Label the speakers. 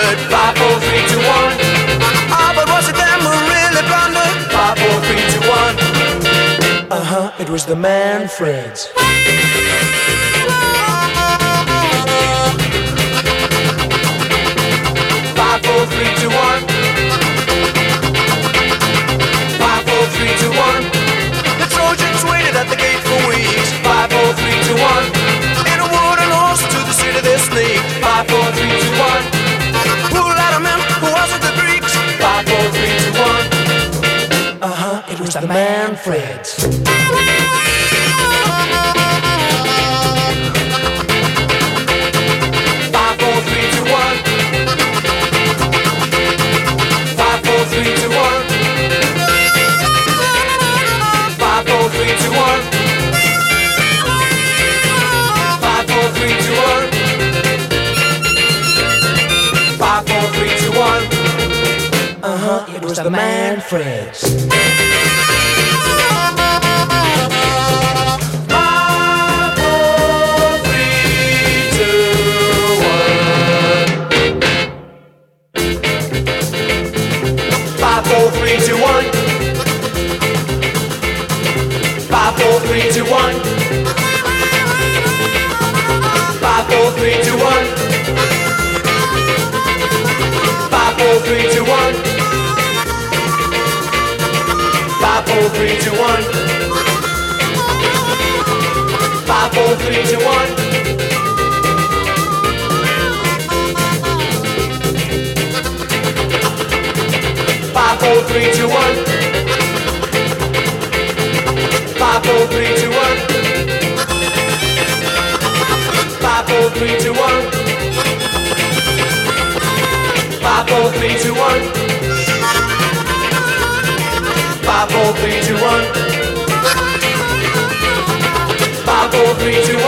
Speaker 1: blundered. 5, 4, 3, 2, 1. Ah, but was it them who really blundered? 5, 4, 3, 2, 1. It was the Manfreds. 5, 4, 3, 2, 1. 5, 4, 3, 2, 1. The Trojans waited at the gate for weeks. 5, 4, 3, 2, 1. In a wooden horse to the city they sneaked. 5, 4, 3, 2, 1. Who let 'em in? Who was it? The Greeks? 5, 4, 3, 2, 1. It was the Manfreds. 5, 4, 3, 2, 1. 5, 4, 3, 2, 1. 5, 4, 3, 2, 1. 5, 4, 3, 2, 1. 5, 4, 3, 2, 1. It was the Manfreds. 5, 4, 3, 2, 1. 5, 4, 3, 2, 1. 5, 4, 3, 2, 1. 5, 4, 3, 2, 1. 5, 4, 3, 2, 1. 5, 4, 3, 2, 1. 5, 4, 3, 2, 1. 5, 4, 3, 2, 1. 5, 4, 3, 2, 1. 5, 4, 3, 2, 1. 5, 4, 3, 2, 1. 5, 4, 3, 2, 1. 5, 4, 3, 2,